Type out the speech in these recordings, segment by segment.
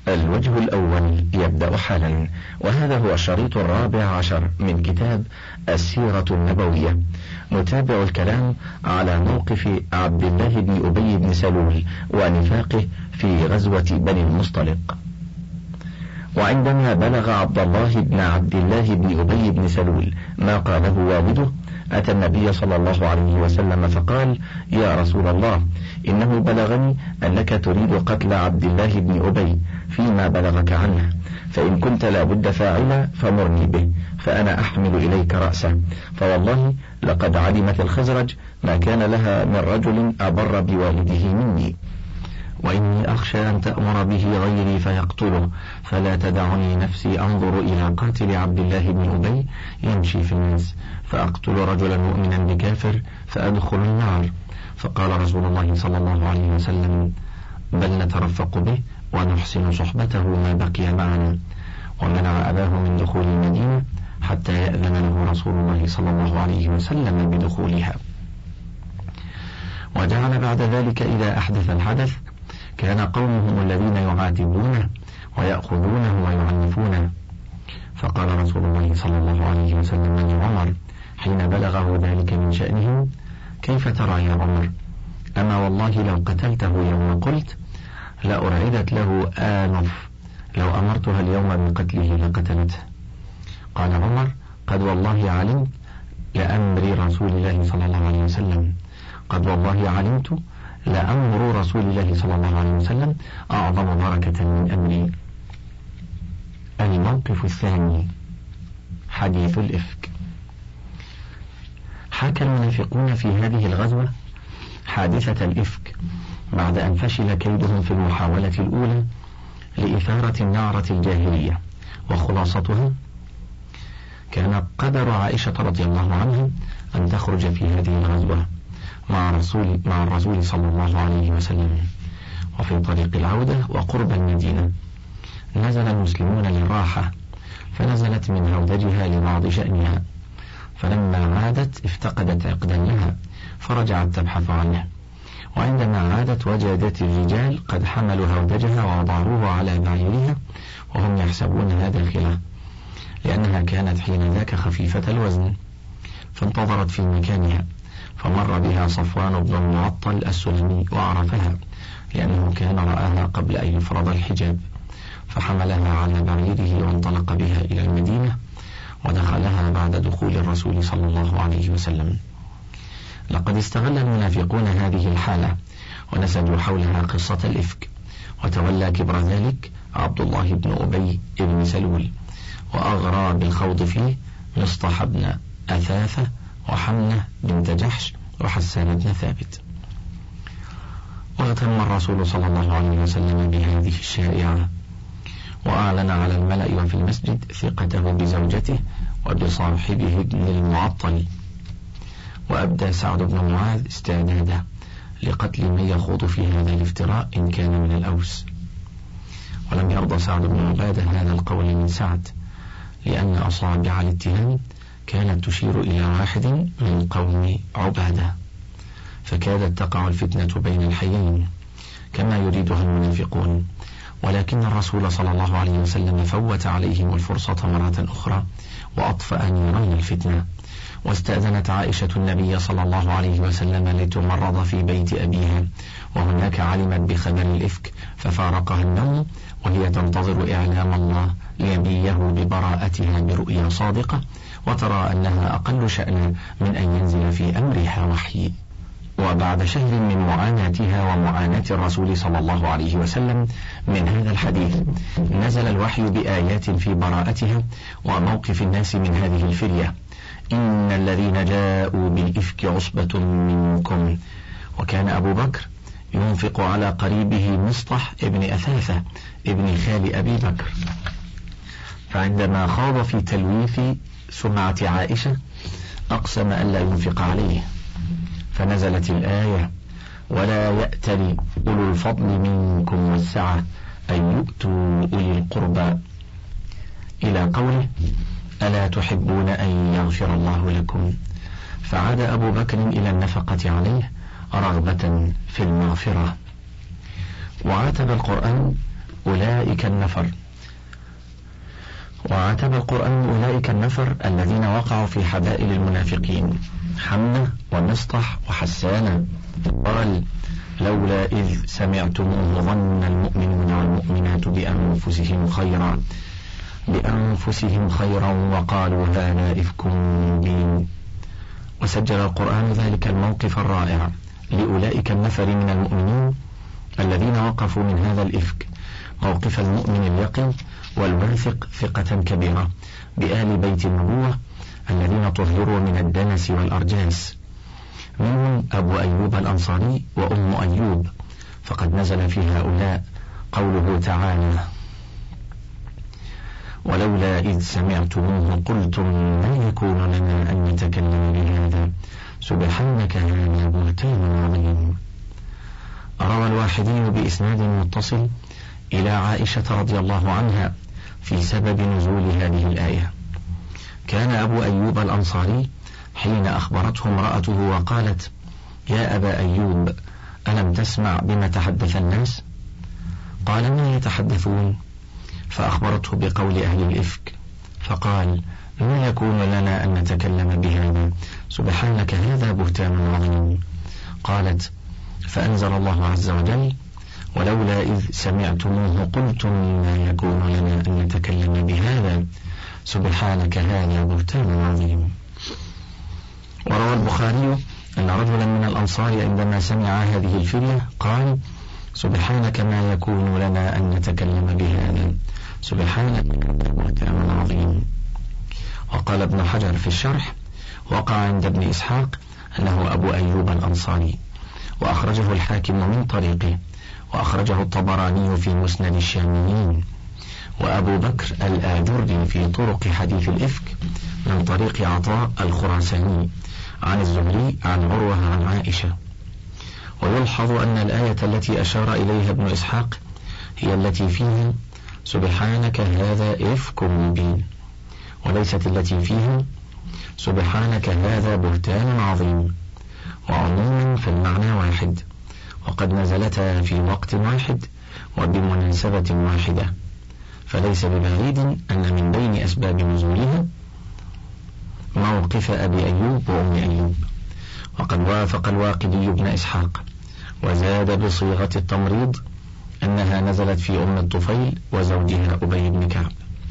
الوجه الأول يبدأ حالا، وهذا هو الشريط 14 من كتاب السيرة النبوية. نتابع الكلام على موقف عبد الله بن أبي بن سلول ونفاقه في غزوة بني المصطلق. وعندما بلغ عبد الله بن أبي بن سلول ما قاله والده، أتى النبي صلى الله عليه وسلم فقال: يا رسول الله، إنه بلغني أنك تريد قتل عبد الله بن أبي فيما بلغك عنه، فإن كنت لا بد فاعلا فمرني به، فأنا أحمل إليك رأسه، فوالله لقد علمت الخزرج ما كان لها من رجل أبر بوالده مني، وإني أخشى أن تأمر به غيري فيقتله، فلا تدعني نفسي أنظر إلى قاتل عبد الله بن أبي يمشي في الناس فأقتل رجلا مؤمنا بكافر فأدخل النار. فقال رسول الله صلى الله عليه وسلم: بل نترفق به ونحسن صحبته ما بقي معنا. ومنع أباه من دخول المدينة حتى يأذن له رسول الله صلى الله عليه وسلم بدخولها. وجعل بعد ذلك إذا أحدث الحدث كان قومهم الذين يعاتبونه ويأخذونه ويعنفونه. فقال رسول الله صلى الله عليه وسلم لعمر حين بلغه ذلك من شأنه: كيف ترى يا عمر؟ أما والله لو قتلته يوم قلت لأرعدت له آنف، لو أمرتها اليوم بقتله لقتلته. قال عمر: قد والله علمت لأمر رسول الله صلى الله عليه وسلم، قد والله علمت لأمر رسول الله صلى الله عليه وسلم أعظم بركة من أمري. الموقف الثاني، حديث الإفك. حكى المنافقون في هذه الغزوة حادثة الإفك بعد أن فشل كيدهم في المحاولة الأولى لإثارة النعرة الجاهلية، وخلاصتها كان قدر عائشة رضي الله عنها أن تخرج في هذه الغزوة مع الرسول صلى الله عليه وسلم. وفي طريق العودة وقرب المدينة نزل المسلمون للراحة، فنزلت من هودجها لبعض شأنها، فلما عادت افتقدت عقدا لها فرجعت تبحث عنه، وعندما عادت وجدت الرجال قد حملوا هودجها ووضعوه على بعيرها وهم يحسبونها داخلة، لأنها كانت حين ذاك خفيفة الوزن، فانتظرت في مكانها، فمر بها صفوان بن المعطل السلمي وعرفها لأنه كان رآها قبل أن يفرض الحجاب، فحملها على بعيره وانطلق بها إلى المدينة، ودخلها بعد دخول الرسول صلى الله عليه وسلم. لقد استغل المنافقون هذه الحالة ونسجوا حولها قصة الإفك، وتولى كبر ذلك عبد الله بن أبي بن سلول، وأغرى بالخوض فيه مصطح بن أثاثة وحمنة بنت جحش وحسان بن ثابت. واغتم الرسول صلى الله عليه وسلم بهذه الشائعة، وأعلن على الملأ وفي المسجد ثقته بزوجته وبصاحبه ابن المعطل، وأبدى سعد بن معاذ استعداده لقتل من يخوض في هذا الافتراء إن كان من الأوس. ولم يرضى سعد بن عبادة هذا القول من سعد، لأن أصابع الاتهام كانت تشير إلى واحد من قوم عبادة، فكادت تقع الفتنة بين الحيين كما يريدها المنافقون، ولكن الرسول صلى الله عليه وسلم فوت عليهم الفرصة مرة أخرى وأطفأ نيران الفتنة. واستأذنت عائشة النبي صلى الله عليه وسلم لتمرض في بيت أبيها، وهناك علمت بخبر الإفك ففارقها النوم وهي تنتظر إعلام الله لنبيه ببراءتها برؤيا صادقة، وترى أنها أقل شأنا من أن ينزل في أمرها وحي. وبعد شهر من معاناتها ومعاناة الرسول صلى الله عليه وسلم من هذا الحديث نزل الوحي بآيات في براءتها وموقف الناس من هذه الفرية: إن الذين جاءوا بالإفك عصبة منكم. وكان أبو بكر ينفق على قريبه مصطح ابن أثاثة ابن خال أبي بكر، فعندما خاض في تلويث سمعة عائشة أقسم ألا ينفق عليه، فنزلت الآية: ولا يأتل أولو الفضل منكم والسعة أن يؤتوا أولي القربى، إلى قوله: ألا تحبون أن يغفر الله لكم؟ فعاد أبو بكر إلى النفقة عليه رغبة في المغفرة. وعاتب القرآن أولئك النفر. وعاتب القرآن أولئك النفر الذين وقعوا في حبائل المنافقين حمنة ومسطح وحسانة، قال: لولا إذ سمعتموه ظن المؤمنون والمؤمنات بأنفسهم خيرا وقالوا هذا إفك مبين. وسجل القرآن ذلك الموقف الرائع لأولئك النفر من المؤمنين الذين وقفوا من هذا الإفك موقف المؤمن اليقين والواثق ثقة كبيرة بآل بيت النبوة الذين طهروا من الدنس والأرجاس، منهم أبو أيوب الأنصاري وأم أيوب، فقد نزل في هؤلاء قوله تعالى: ولولا إذ سمعتموه قلتم ما يكون لنا أن نتكلم بهذا سبحانك هذا بهتان عظيم. روى الواحدي بإسناد متصل إلى عائشة رضي الله عنها في سبب نزول هذه الآية: كان أبو أيوب الأنصاري حين أخبرته امرأته وقالت: يا أبا أيوب ألم تسمع بما تحدث الناس؟ قال: ما يتحدثون؟ فأخبرته بقول أهل الإفك، فقال: ما يكون لنا أن نتكلم بهذا سبحانك هذا بهتان عظيم. قالت: فأنزل الله عز وجل: ولولا إذ سمعتموه قلتم ما يكون لنا أن نتكلم بهذا سبحانك هذا بهتان عظيم. وروى البخاري أن رجلا من الأنصار عندما سمع هذه الفرية قال: سبحانك ما يكون لنا أن نتكلم بهذا سبحانك هذا بهتان عظيم. وقال ابن حجر في الشرح: وقع عند ابن إسحاق أنه أبو أيوب الأنصاري، وأخرجه الحاكم من طريقه، وأخرجه الطبراني في مسند الشاميين، وأبو بكر الآجري في طرق حديث الإفك من طريق عطاء الخراساني عن الزهري عن عروة عن عائشة. ويلحظ أن الآية التي أشار إليها ابن إسحاق هي التي فيها سبحانك هذا إفك مبين، وليست التي فيها سبحانك هذا بهتان عظيم، وعموما فالمعنى واحد، وقد نزلتا في وقت واحد وبمناسبة واحدة، فليس ببعيد أن من بين أسباب نزولها موقف أبي أيوب وأم أيوب. وقد وافق الواقدي بن إسحاق وزاد بصيغة التمريض أنها نزلت في أم الطفيل وزوجها أبي بن كعب.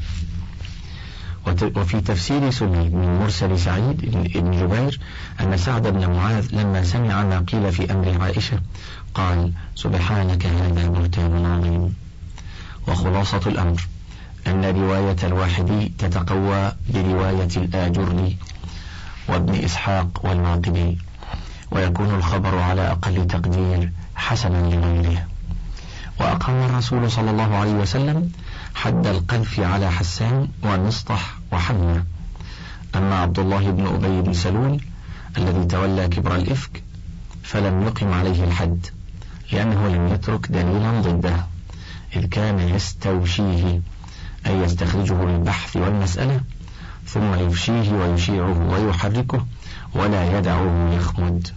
وفي تفسير سلمي من مرسل سعيد بن جبير أن سعد بن معاذ لما سمع ما قيل في أمر عائشة قال: سبحانك هذا بهتان عظيم. وخلاصة الأمر أن رواية الواحدي تتقوى برواية الآجري وابن إسحاق والواقدي، ويكون الخبر على أقل تقدير حسنا لغيره. وأقام الرسول صلى الله عليه وسلم حد القذف على حسان ومسطح وحمنة. أما عبد الله بن أبي بن سلول الذي تولى كبر الإفك فلم يقم عليه الحد، لأنه لم يترك دليلا ضده، إذ كان يستوشيه أي يستخرجه للبحث والمسألة ثم يفشيه ويشيعه ويحركه ولا يدعه يخمد.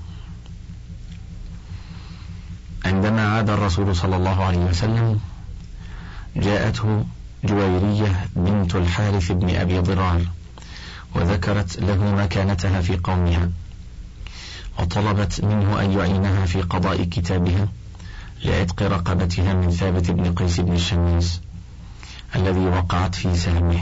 عندما عاد الرسول صلى الله عليه وسلم جاءته جويرية بنت الحارث بن أبي ضرار وذكرت له مكانتها في قومها، وطلبت منه أن يعينها في قضاء كتابها لعتق رقبتها من ثابت بن قيس بن الشميس الذي وقعت في سهمه.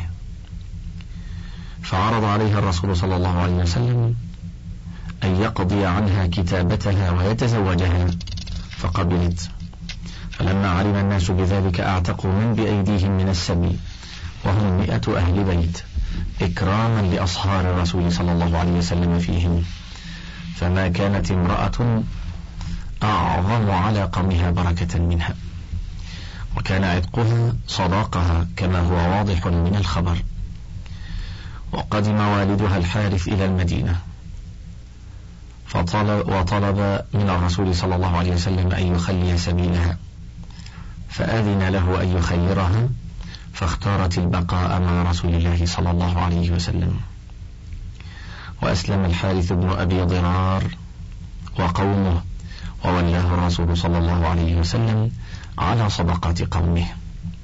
فعرض عليها الرسول صلى الله عليه وسلم أن يقضي عنها كتابتها ويتزوجها، فقبلت. فلما علم الناس بذلك أعتقوا من بأيديهم من السبي، وهم 100 أهل بيت، إكراما لأصهار الرسول صلى الله عليه وسلم فيهم، فما كانت امرأة أعظم على قومها بركة منها، وكان عتقها صداقها كما هو واضح من الخبر. وقدم والدها الحارث إلى المدينة وطلب من الرسول صلى الله عليه وسلم أن يخلي سبيلها، فأذن له أن يخيرها، فاختارت البقاء مع رسول الله صلى الله عليه وسلم. وأسلم الحارث بن أبي ضرار وقومه، وولاه الرسول صلى الله عليه وسلم على صدقات قومه.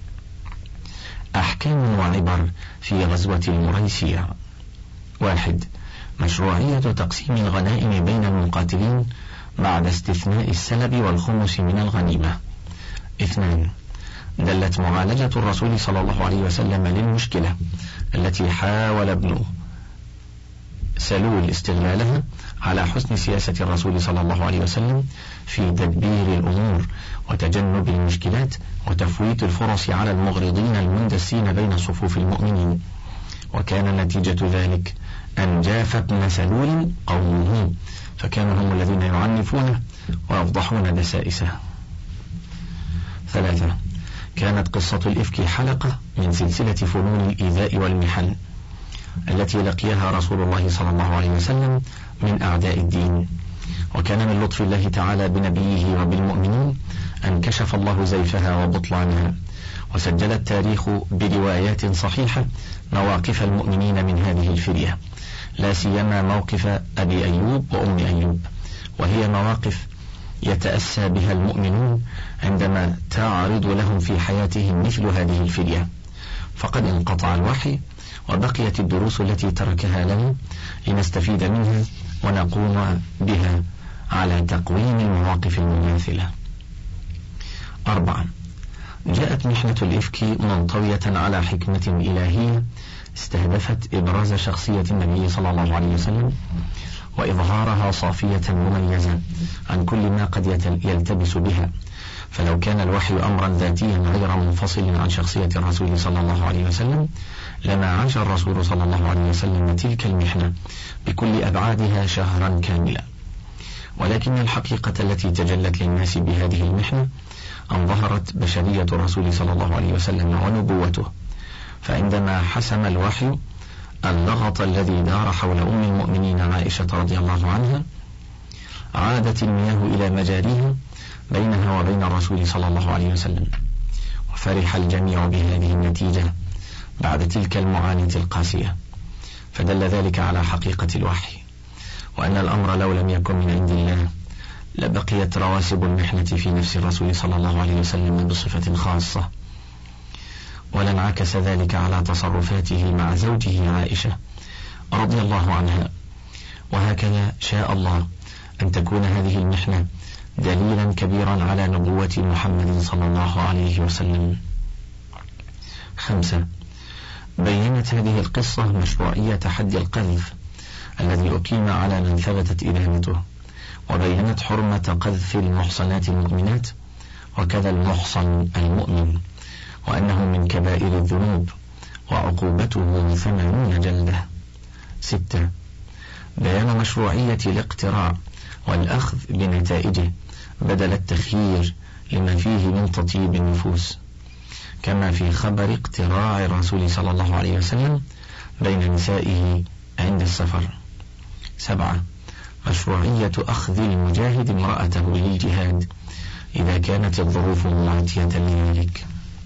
أحكام وعبر في غزوة المريسيع. 1. مشروعية تقسيم الغنائم بين المقاتلين بعد استثناء السلب والخمس من الغنيمة. 2. دلت معالجة الرسول صلى الله عليه وسلم للمشكلة التي حاول ابن سلول استغلالها على حسن سياسة الرسول صلى الله عليه وسلم في تدبير الأمور وتجنب المشكلات وتفويت الفرص على المغرضين المندسين بين صفوف المؤمنين. وكان نتيجة ذلك أن جاف ابن سلول قومه، فكانوا هم الذين يعنفونه ويفضحون دسائسه. 3. كانت قصة الإفك حلقة من سلسلة فنون الإيذاء والمحن التي لقيها رسول الله صلى الله عليه وسلم من أعداء الدين، وكان من لطف الله تعالى بنبيه وبالمؤمنين أن كشف الله زيفها وبطلانها، وسجل التاريخ بروايات صحيحة مواقف المؤمنين من هذه الفرية، لا سيما موقف أبي أيوب وأم أيوب، وهي مواقف يتأسى بها المؤمنون عندما تعرض لهم في حياتهم مثل هذه الفرية. فقد انقطع الوحي وبقيت الدروس التي تركها لنا لنستفيد منها ونقوم بها على تقويم المواقف المماثلة. 4. جاءت محنة الإفك منطوية على حكمة إلهية استهدفت إبراز شخصية النبي صلى الله عليه وسلم وإظهارها صافية مميزة عن كل ما قد يلتبس بها. فلو كان الوحي أمرا ذاتيا غير منفصل عن شخصية الرسول صلى الله عليه وسلم لما عاش الرسول صلى الله عليه وسلم تلك المحنة بكل أبعادها شهرا كاملا. ولكن الحقيقة التي تجلت للناس بهذه المحنة أن ظهرت بشرية الرسول صلى الله عليه وسلم ونبوته. فعندما حسم الوحي اللغط الذي دار حول أم المؤمنين عائشة رضي الله عنها عادت المياه إلى مجاريها بينها وبين الرسول صلى الله عليه وسلم، وفرح الجميع بهذه النتيجة بعد تلك المعاناة القاسية، فدل ذلك على حقيقة الوحي، وأن الأمر لو لم يكن من عند الله لبقيت رواسب المحنة في نفس الرسول صلى الله عليه وسلم بصفة خاصة، ولانعكس ذلك على تصرفاته مع زوجه عائشة رضي الله عنها. وهكذا شاء الله أن تكون هذه المحنة دليلا كبيرا على نبوة محمد صلى الله عليه وسلم. 5. بيّنت هذه القصة مشروعية حد القذف الذي أقيم على من ثبتت إدانته، وبيّنت حرمة قذف المحصنات المؤمنات وكذا المحصن المؤمن، وأنه من كبائر الذنوب وعقوبته 80 جلدة. 6. بيان مشروعية الاقتراع والأخذ بنتائجه بدل التخيير لما فيه من تطيب النفوس، كما في خبر اقتراع الرسول صلى الله عليه وسلم بين نسائه عند السفر. 7. مشروعية أخذ المجاهد امرأته للجهاد إذا كانت الظروف مواتية لذلك.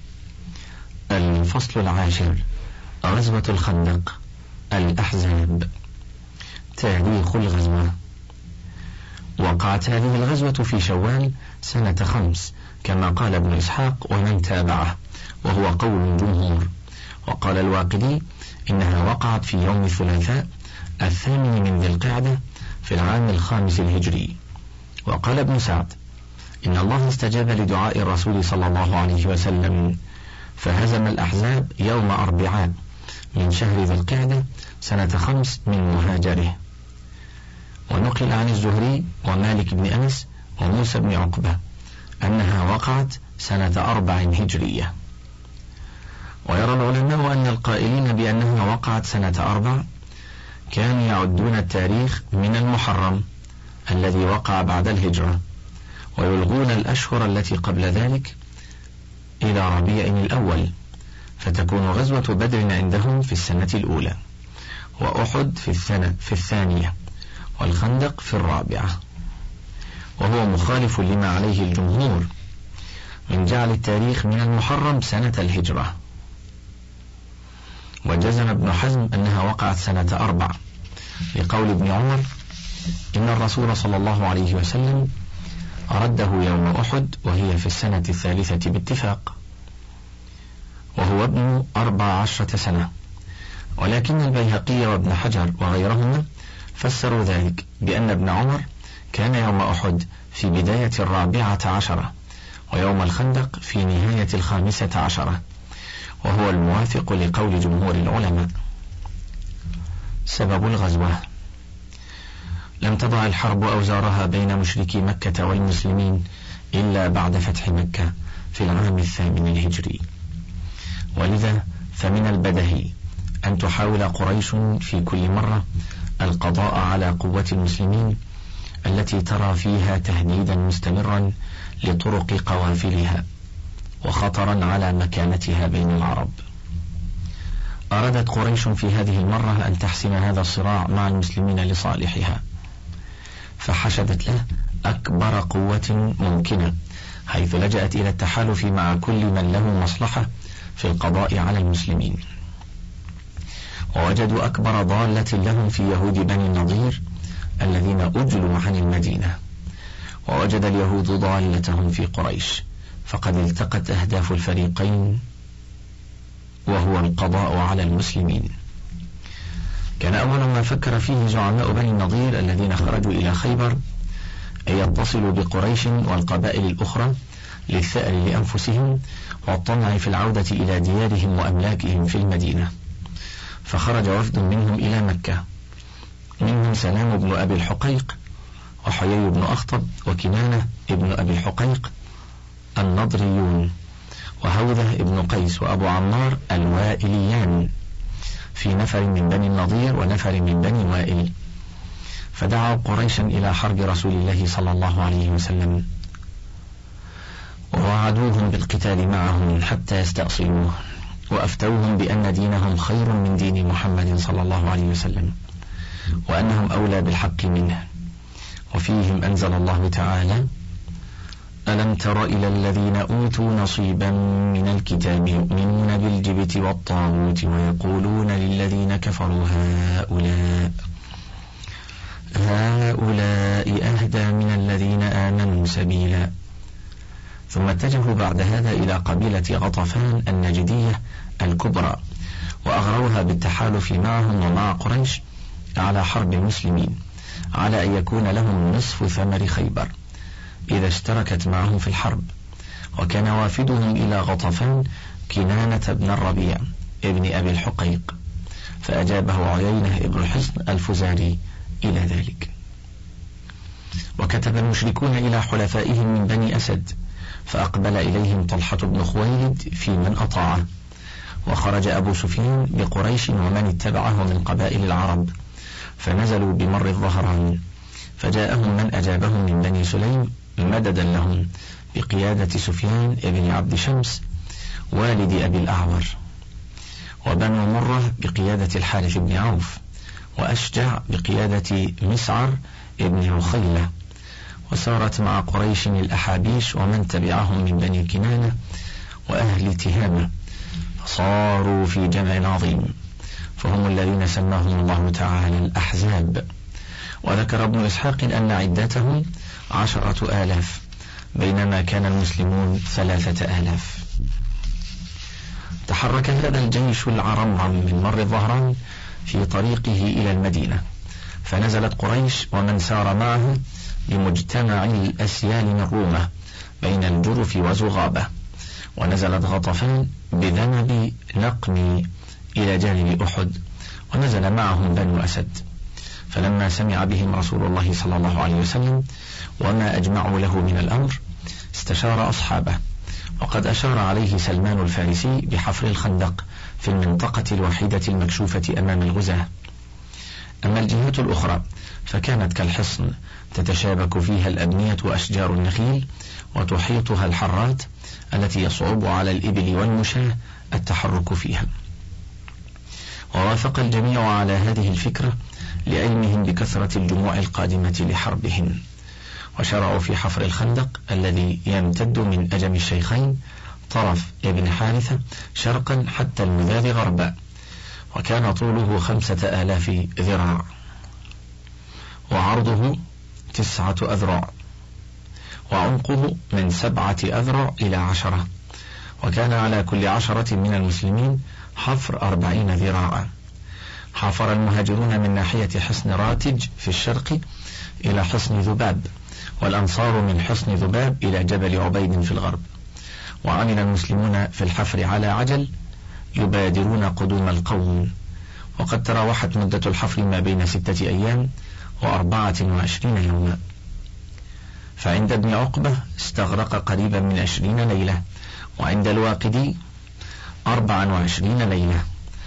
الفصل 10. غزوة الخندق. الأحزاب. تاريخ الغزوة. وقعت هذه الغزوة في شوال سنة 5 كما قال ابن إسحاق ومن تابعه، وهو قول الجمهور. وقال الواقدي إنها وقعت في يوم الثلاثاء 8 من ذي القعدة في العام 5 الهجري. وقال ابن سعد إن الله استجاب لدعاء الرسول صلى الله عليه وسلم فهزم الأحزاب يوم 4 من شهر ذي القعدة سنة 5 من مهاجره. ونقل عن الزهري ومالك بن أنس وموسى بن عقبة أنها وقعت سنة 4 هجرية. ويرى العلماء أن القائلين بأنها وقعت سنة 4 كانوا يعدون التاريخ من المحرم الذي وقع بعد الهجرة، ويلغون الأشهر التي قبل ذلك إلى ربيع الأول، فتكون غزوة بدر عندهم في السنة الأولى، وأحد في الثانية، والخندق في 4، وهو مخالف لما عليه الجمهور من جعل التاريخ من المحرم سنة الهجرة. وجزم ابن حزم أنها وقعت سنة 4 لقول ابن عمر إن الرسول صلى الله عليه وسلم رده يوم أحد وهي في السنة 3 باتفاق. وهو ابن 14 سنة. ولكن البيهقي وابن حجر وغيرهما فسروا ذلك بأن ابن عمر كان يوم أحد في بداية 14 ويوم الخندق في نهاية 15، وهو الموافق لقول جمهور العلماء. سبب الغزوة: لم تضع الحرب أوزارها بين مشركي مكة والمسلمين إلا بعد فتح مكة في العام 8 الهجري، ولذا فمن البدهي أن تحاول قريش في كل مرة القضاء على قوة المسلمين التي ترى فيها تهديدا مستمرا لطرق قوافلها وخطرا على مكانتها بين العرب. أرادت قريش في هذه المرة أن تحسم هذا الصراع مع المسلمين لصالحها، فحشدت له أكبر قوة ممكنة، حيث لجأت إلى التحالف مع كل من له مصلحة في القضاء على المسلمين. ووجدوا أكبر ضالة لهم في يهود بني النضير الذين أجلوا عن المدينة، ووجد اليهود ضالتهم في قريش، فقد التقت أهداف الفريقين وهو القضاء على المسلمين. كان أول ما فكر فيه زعماء بني النضير الذين خرجوا إلى خيبر أن يتصلوا بقريش والقبائل الأخرى للثأر لأنفسهم والطمع في العودة إلى ديارهم وأملاكهم في المدينة. فخرج وفد منهم إلى مكة، منهم سلام بن أبي الحقيق وحيي بن أخطب وكنانة ابن أبي الحقيق النضريون وهوذة ابن قيس وأبو عمار الوائليان، في نفر من بني النضير ونفر من بني وائل. فدعوا قريشا إلى حرب رسول الله صلى الله عليه وسلم، ووعدوهم بالقتال معهم حتى يستأصلوه، وأفتوهم بأن دينهم خير من دين محمد صلى الله عليه وسلم، وأنهم أولى بالحق منه. وفيهم أنزل الله تعالى: ألم تر إلى الذين أوتوا نصيبا من الكتاب يؤمنون بالجبت والطاغوت ويقولون للذين كفروا هؤلاء أهدى من الذين آمنوا سبيلا. ثم اتجهوا بعد هذا إلى قبيلة غطفان النجدية الكبرى، وأغروها بالتحالف معهم ومع قريش على حرب المسلمين، على أن يكون لهم نصف ثمر خيبر إذا اشتركت معهم في الحرب. وكان وافدهم إلى غطفان كنانة بن الربيع ابن أبي الحقيق، فأجابه عيينة ابن حصن الفزاري إلى ذلك. وكتب المشركون إلى حلفائهم من بني أسد، فأقبل إليهم طلحة بن خويلد في من أطاعه، وخرج أبو سفيان بقريش ومن اتبعه من قبائل العرب، فنزلوا بمر الظهران، فجاءهم من أجابهم من بني سليم مددا لهم بقيادة سفيان ابن عبد شمس والد أبي الأعور، وبنو مرة بقيادة الحارث بن عوف، وأشجع بقيادة مسعر ابن عخيلة. وسارت مع قريش الأحابيش ومن تبعهم من بني كنانة وأهل تهامة، فصاروا في جمع عظيم، فهم الذين سماهم الله تعالى الأحزاب. وذكر ابن إسحاق أن عدتهم 10,000 بينما كان المسلمون 3,000. تحرك هذا الجيش العرمرم من مر الظهران في طريقه إلى المدينة، فنزلت قريش ومن سار معه بمجتمع الأسيال من رومة بين الجرف وزغابة، ونزلت غطفان بذنب نقمي إلى جانب أحد، ونزل معهم بنو أسد. فلما سمع بهم رسول الله صلى الله عليه وسلم وما أجمعوا له من الأمر استشار أصحابه، وقد أشار عليه سلمان الفارسي بحفر الخندق في المنطقة الوحيدة المكشوفة أمام الغزاة. أما الجهات الأخرى فكانت كالحصن تتشابك فيها الأبنية وأشجار النخيل، وتحيطها الحرات التي يصعب على الإبل والمشاة التحرك فيها. ووافق الجميع على هذه الفكرة لعلمهم بكثرة الجموع القادمة لحربهم، وشرعوا في حفر الخندق الذي يمتد من أجم الشيخين طرف ابن حارثة شرقا حتى المذاذ غربا، وكان طوله 5,000 ذراع، وعرضه 9 أذرع، وعمقه من 7 أذرع إلى 10، وكان على كل 10 من المسلمين حفر 40 ذراعا. حفر المهاجرون من ناحية حصن راتج في الشرق إلى حصن ذباب، والأنصار من حصن ذباب إلى جبل عبيد في الغرب. وعمل المسلمون في الحفر على عجل يبادرون قدوم القوم، وقد تراوحت مدة الحفر ما بين 6 أيام و24 يوما. فعند ابن عقبة استغرق قريبا من 20 ليلة، وعند الواقدي 24 ليلة،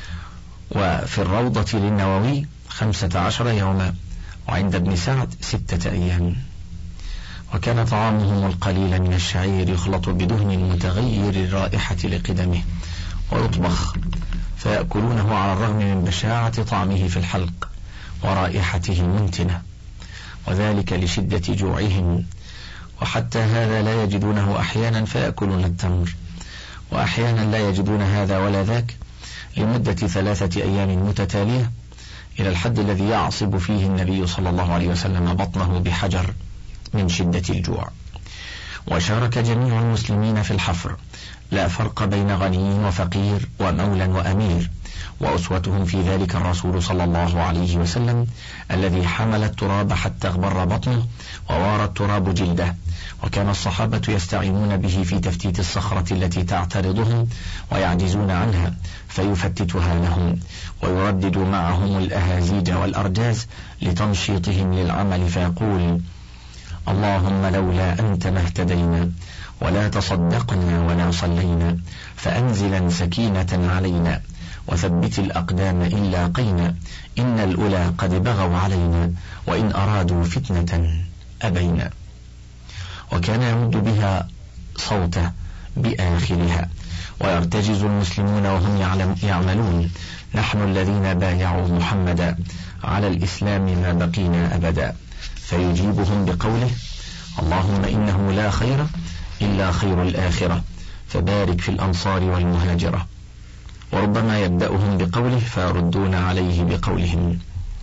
وفي الروضة للنووي 15 يوما، وعند ابن سعد 6 أيام. وكان طعامهم القليل من الشعير يخلط بدهن متغير الرائحة لقدمه ويطبخ، فيأكلونه على الرغم من بشاعة طعمه في الحلق ورائحته المنتنة، وذلك لشدة جوعهم. وحتى هذا لا يجدونه أحيانا فيأكلون التمر، وأحيانا لا يجدون هذا ولا ذاك لمدة 3 أيام متتالية، إلى الحد الذي يعصب فيه النبي صلى الله عليه وسلم بطنه بحجر من شدة الجوع. وشارك جميع المسلمين في الحفر، لا فرق بين غني وفقير ومولى وأمير، وأسوتهم في ذلك الرسول صلى الله عليه وسلم الذي حمل التراب حتى اغبر بطنه ووار التراب جلده. وكان الصحابة يستعينون به في تفتيت الصخرة التي تعترضهم ويعجزون عنها فيفتتها لهم، ويردد معهم الأهازيج والأرجاز لتنشيطهم للعمل، فيقول: اللهم لولا أنت ما اهتدينا ولا تصدقنا ولا صلينا، فأنزلا سكينة علينا وثبت الأقدام إن لاقينا، إن الأولى قد بغوا علينا وإن أرادوا فتنة أبينا. وكان يمد بها صوته بآخرها، ويرتجز المسلمون وهم يعملون: نحن الذين بايعوا محمدا على الإسلام ما بقينا أبدا. فيجيبهم بقوله: اللهم إنه لا خير إلا خير الآخرة، فبارك في الأنصار والمهاجرة. وربما يبدأهم بقوله فيردون عليه بقولهم.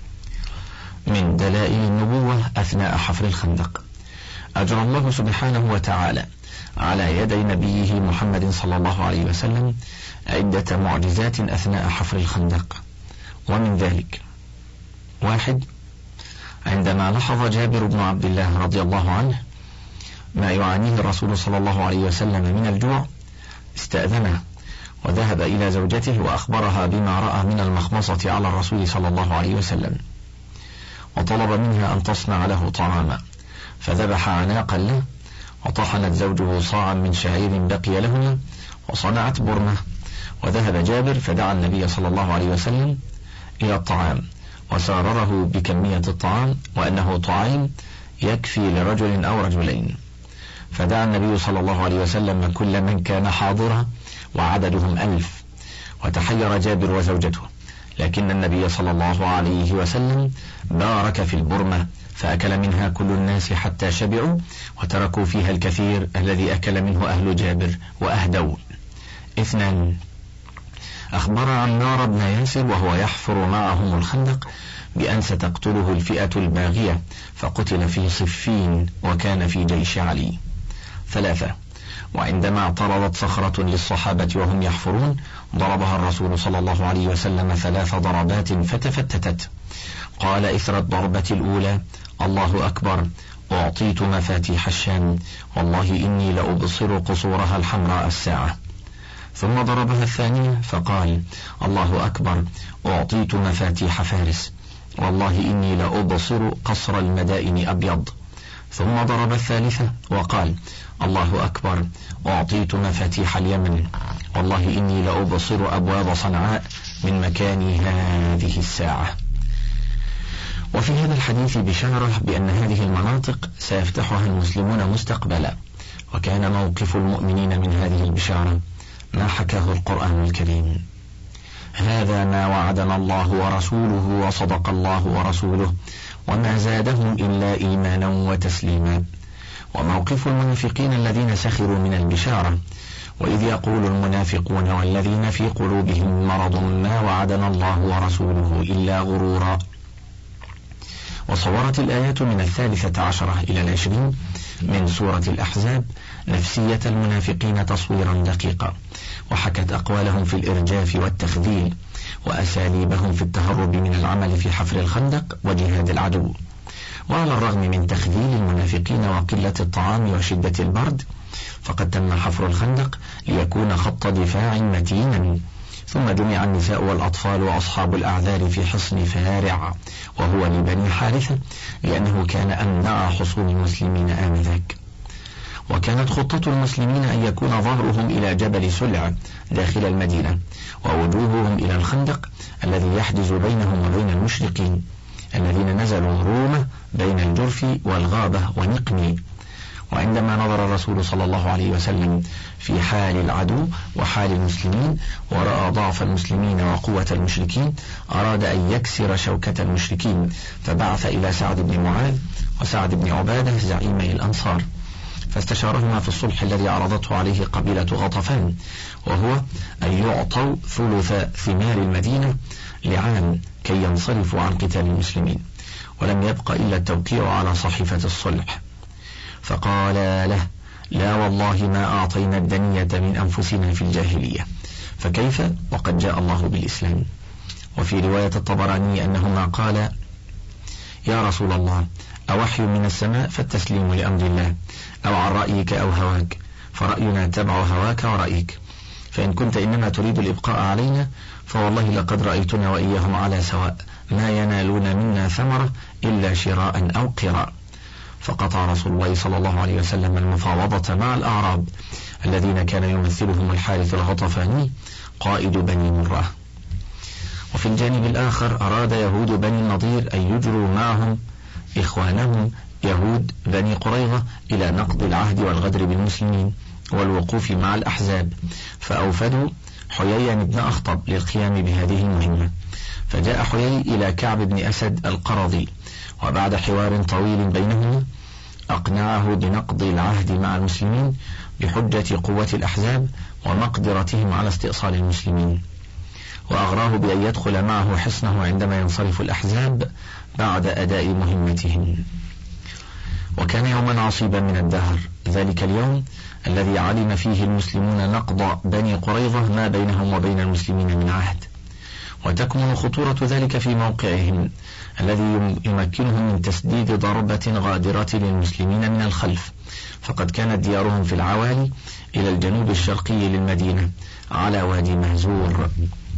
من دلائل النبوة أثناء حفر الخندق: أجرى الله سبحانه وتعالى على يدي نبيه محمد صلى الله عليه وسلم عدة معجزات أثناء حفر الخندق، ومن ذلك: 1. عندما لاحظ جابر بن عبد الله رضي الله عنه ما يعانيه الرسول صلى الله عليه وسلم من الجوع، استأذنه وذهب إلى زوجته وأخبرها بما رأى من المخمصة على الرسول صلى الله عليه وسلم، وطلب منها أن تصنع له طعاما، فذبح عناقا له، وطحنت زوجه صاعا من شعير بقي لهما، وصنعت برمة. وذهب جابر فدعا النبي صلى الله عليه وسلم إلى الطعام، وسارره بكمية الطعام وأنه طعام يكفي لرجل أو رجلين. فدعا النبي صلى الله عليه وسلم كل من كان حاضرا وعددهم 1000، وتحير جابر وزوجته، لكن النبي صلى الله عليه وسلم بارك في البرمة، فأكل منها كل الناس حتى شبعوا، وتركوا فيها الكثير الذي أكل منه أهل جابر وأهدوا. 2. أخبر عمار بن ياسر وهو يحفر معهم الخندق بأن ستقتله الفئة الباغية، فقتل في صفين وكان في جيش علي. 3. وعندما اعترضت صخرة للصحابة وهم يحفرون ضربها الرسول صلى الله عليه وسلم 3 ضربات فتفتتت. قال إثر الضربة الأولى: الله أكبر، أعطيت مفاتيح الشام، والله إني لأبصر قصورها الحمراء الساعة. ثم ضربها الثانية فقال: الله أكبر، أعطيت مفاتيح فارس، والله إني لأبصر قصر المدائن أبيض. ثم ضرب الثالثة وقال: الله أكبر، أعطيت مفاتيح اليمن، والله إني لأبصر أبواب صنعاء من مكان هذه الساعة. وفي هذا الحديث بشارة بأن هذه المناطق سيفتحها المسلمون مستقبلا، وكان موقف المؤمنين من هذه البشارة ما حكاه القرآن الكريم: هذا ما وعدنا الله ورسوله وصدق الله ورسوله وما زادهم إلا إيمانا وتسليما. وموقف المنافقين الذين سخروا من البشارة: وإذ يقول المنافقون والذين في قلوبهم مرض ما وعدنا الله ورسوله إلا غرورا. وصورت الآيات من 13 إلى 20 من سورة الأحزاب نفسية المنافقين تصويرا دقيقا، وحكت أقوالهم في الإرجاف والتخذيل، وأساليبهم في التهرب من العمل في حفر الخندق وجهاد العدو. وعلى الرغم من تخذيل المنافقين وقلة الطعام وشدة البرد، فقد تم حفر الخندق ليكون خط دفاع متينا، ثم جمع النساء والأطفال وأصحاب الأعذار في حصن فارع وهو لبني حارثة، لأنه كان أمنع حصون المسلمين آنذاك. وكانت خطة المسلمين أن يكون ظهرهم إلى جبل سلع داخل المدينة، ووجوههم إلى الخندق الذي يحجز بينهم وبين المشركين الذين نزلوا رومة بين الجرف والغابة ونقني. وعندما نظر الرسول صلى الله عليه وسلم في حال العدو وحال المسلمين ورأى ضعف المسلمين وقوة المشركين، أراد أن يكسر شوكة المشركين، فبعث إلى سعد بن معاذ وسعد بن عبادة زعيمي الأنصار، فاستشارهما في الصلح الذي عرضته عليه قبيلة غطفان، وهو أن يعطوا ثلث ثمار المدينة لعام كي ينصرفوا عن قتال المسلمين، ولم يبق إلا التوقيع على صحيفة الصلح. فقال له: لا والله ما أعطينا الدنية من أنفسنا في الجاهلية، فكيف وقد جاء الله بالإسلام. وفي رواية الطبراني أنهما قال: يا رسول الله، أوحي من السماء فالتسليم لأمر الله، أو عن رأيك أو هواك، فرأينا تبع هواك ورأيك، فإن كنت إنما تريد الإبقاء علينا فوالله لقد رأيتنا وإياهم على سواء، ما ينالون منا ثمرة إلا شراء أو قراء. فقطع رسول الله صلى الله عليه وسلم المفاوضة مع الأعراب الذين كان يمثلهم الحارث الغطفاني قائد بني مرة. وفي الجانب الآخر أراد يهود بني النضير أن يجروا معهم إخوانهم يهود بني قريظة إلى نقض العهد والغدر بالمسلمين والوقوف مع الأحزاب، فأوفدوا حيي بن أخطب للقيام بهذه المهمة. فجاء حيي إلى كعب بن أسد القرظي، وبعد حوار طويل بينهما أقنعه بنقض العهد مع المسلمين بحجة قوة الأحزاب ومقدرتهم على استئصال المسلمين، وأغراه بأن يدخل معه حصنه عندما ينصرف الأحزاب بعد أداء مهمتهم. وكان يوما عصيبا من الدهر ذلك اليوم الذي علم فيه المسلمون نقض بني قريظة ما بينهم وبين المسلمين من عهد، وتكمن خطورة ذلك في موقعهم الذي يمكنهم من تسديد ضربة غادرة للمسلمين من الخلف، فقد كانت ديارهم في العوالي إلى الجنوب الشرقي للمدينة على وادي مهزور.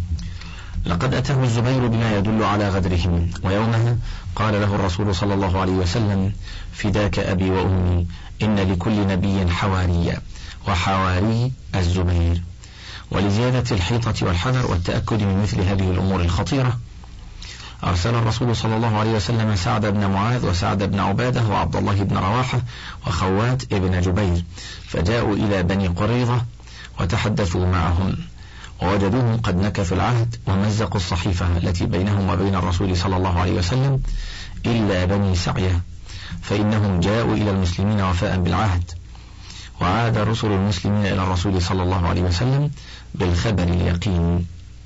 لقد أتاه الزبير بما يدل على غدرهم، ويومها قال له الرسول صلى الله عليه وسلم: فداك أبي وأمي، إن لكل نبي حواريا، وحواري الزبير. ولزيادة الحيطة والحذر والتأكد من مثل هذه الأمور الخطيرة، أرسل الرسول صلى الله عليه وسلم سعد بن معاذ وسعد بن عبادة وعبد الله بن رواحة وخوات ابن جبير، فجاءوا إلى بني قريظة وتحدثوا معهم، ووجدوهم قد نكثوا العهد ومزقوا الصحيفة التي بينهم وبين الرسول صلى الله عليه وسلم، إلا بني سعية فإنهم جاءوا إلى المسلمين وفاء بالعهد. وعاد رسل المسلمين إلى الرسول صلى الله عليه وسلم بالخبر اليقين.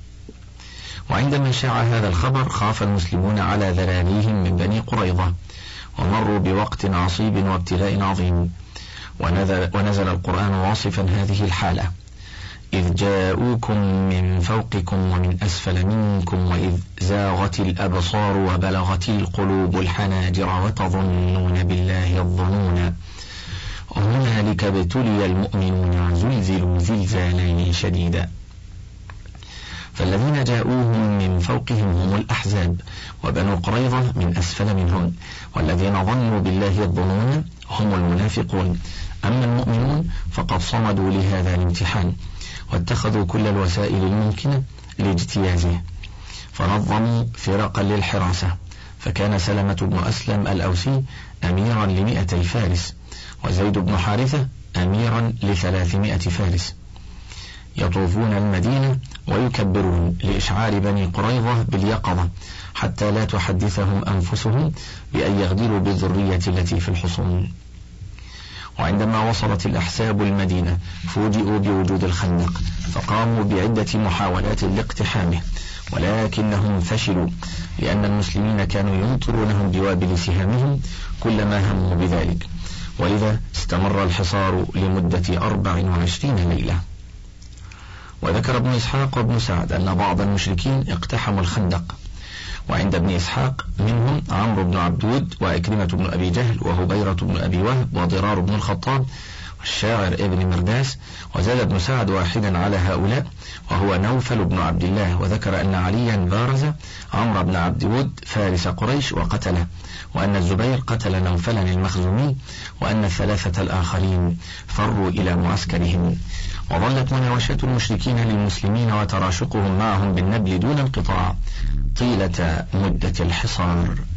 وعندما شاع هذا الخبر خاف المسلمون على ذراريهم من بني قريظة، ومروا بوقت عصيب وابتلاء عظيم، ونزل القرآن واصفا هذه الحالة: إذ جاءوكم من فوقكم ومن أسفل منكم وإذ زاغت الأبصار وبلغت القلوب الحناجر وتظنون بالله الظنون هنالك ابتلي المؤمنون زلزلوا زلزالا شديدا. فالذين جاءوهم من فوقهم هم الأحزاب، وبنو قريظة من أسفل منهم، والذين ظنوا بالله الظنون هم المنافقون. أما المؤمنون فقد صمدوا لهذا الامتحان واتخذوا كل الوسائل الممكنة لاجتيازه، فنظموا فرقا للحراسة، فكان سلمة بن أسلم الأوسي أميرا ل200 فارس، وزيد بن حارثة أميرا ل300 فارس، يطوفون المدينة ويكبرون لإشعار بني قريظة باليقظة حتى لا تحدثهم أنفسهم بأن يغدروا بالذرية التي في الحصون. وعندما وصلت الأحزاب المدينة فوجئوا بوجود الخندق، فقاموا بعدة محاولات لاقتحامه، ولكنهم فشلوا، لأن المسلمين كانوا يمطرونهم بوابل سهامهم كلما هموا بذلك، ولذا استمر الحصار لمدة 24 ليلة. وذكر ابن إسحاق وابن سعد أن بعض المشركين اقتحموا الخندق، وعند ابن إسحاق منهم عمرو بن عبدود وإكرمة بن أبي جهل وهبيرة بن أبي وهب وضرار بن الخطاب والشاعر ابن مرداس. وزاد ابن سعد واحدا على هؤلاء وهو نوفل بن عبد الله، وذكر أن عليا بارز عمرو بن عبد ود فارس قريش وقتله، وأن الزبير قتل نوفلا المخزومي، وأن الثلاثة الآخرين فروا إلى معسكرهم. وظلت مناوشة المشركين للمسلمين وتراشقهم معهم بالنبل دون انقطاع طيلة مدة الحصار.